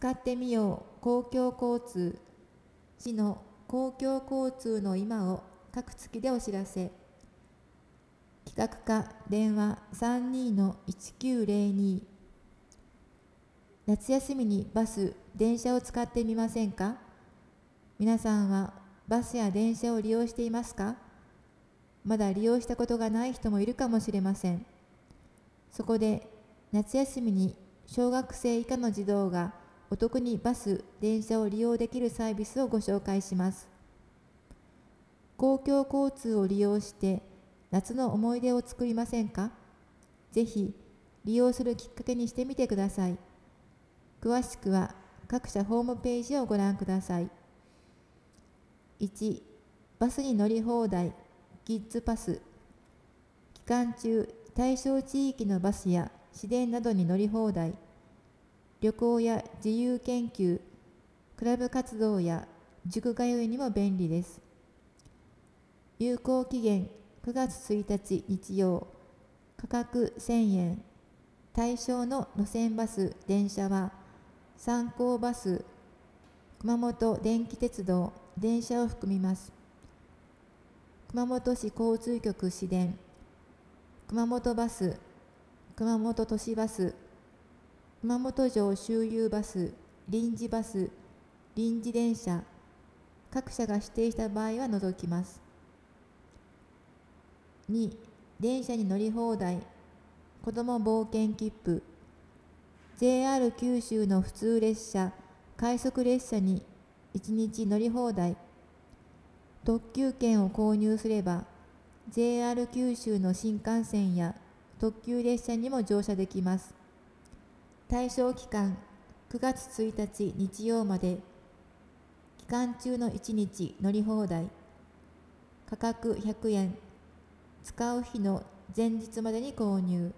使ってみよう公共交通。市の公共交通の今を各月でお知らせ。企画課電話32-1902。夏休みにバス、電車を使ってみませんか？皆さんはバスや電車を利用していますか？まだ利用したことがない人もいるかもしれません。そこで夏休みに小学生以下の児童がお得にバス、電車を利用できるサービスをご紹介します。公共交通を利用して夏の思い出を作りませんか？ぜひ利用するきっかけにしてみてください。詳しくは各社ホームページをご覧ください。1、バスに乗り放題、キッズパス。期間中、対象地域のバスや市電などに乗り放題。旅行や自由研究、クラブ活動や塾通いにも便利です。有効期限9月1日日曜、価格1000円。対象の路線バス、電車は三幸バス、熊本電気鉄道、電車を含みます。熊本市交通局市電、熊本バス、熊本都市バス、熊本城周遊バス、臨時バス、臨時電車、各社が指定した場合は除きます。2、電車に乗り放題、子ども冒険切符。JR 九州の普通列車、快速列車に1日乗り放題。特急券を購入すれば、JR 九州の新幹線や特急列車にも乗車できます。対象期間9月1日日曜まで。期間中の1日乗り放題。価格100円。使う日の前日までに購入。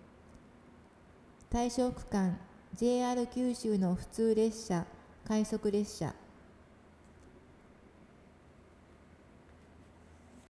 対象区間 JR 九州の普通列車、快速列車。